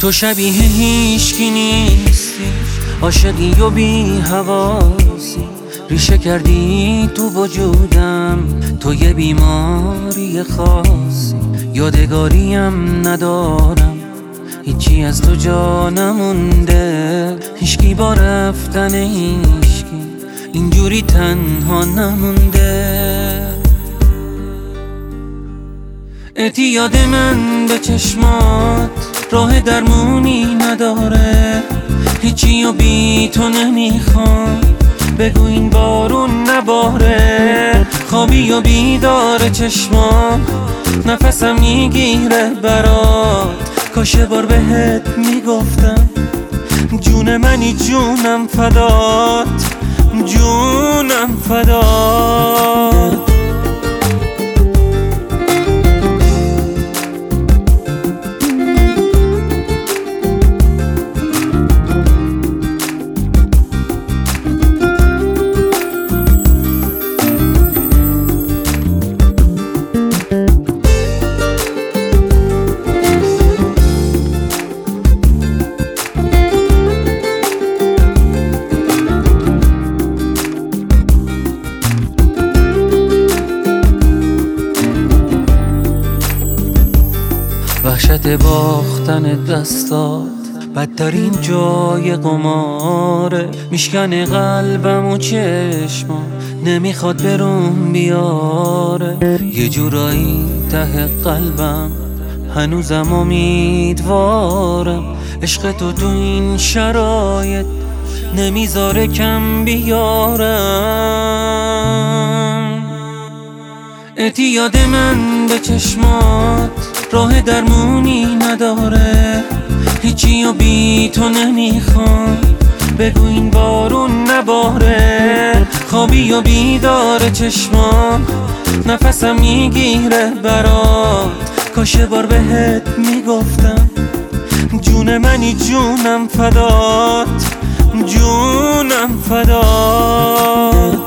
تو شبیه هیچکی نیستی، عاشقی و بی حواسی، ریشه کردی تو وجودم، تو یه بیماری خاصی. یادگاریم ندارم، هیچی از تو جا نمونده، هیچکی با رفتن هیچکی اینجوری تنها نمونده. اعتیاد من به چشمات راه درمونی نداره، هیچی و بی تو نمیخوام، بگو این بارون نباره. خوابی و بیدار چشمام نفسم میگیره برات، کاش بار بهت میگفتم جون منی جونم فدات، جونم فدات. وحشت باختن دستات بدترین جای قماره، میشکنه قلبم و چشمام نمیخواد بروم بیاره. یه جورایی ته قلبم هنوزم امیدوارم، عشق تو این شرایط نمیذاره کم بیارم. اعتیاد من به چشمات راه درمونی نداره، هیچی و بی تو نمیخوام، بگو این بارون نباره. خوابی و بیدار چشمام نفسم میگیره برات، کاش بار بهت میگفتم جون منی جونم فدات، جونم فدات.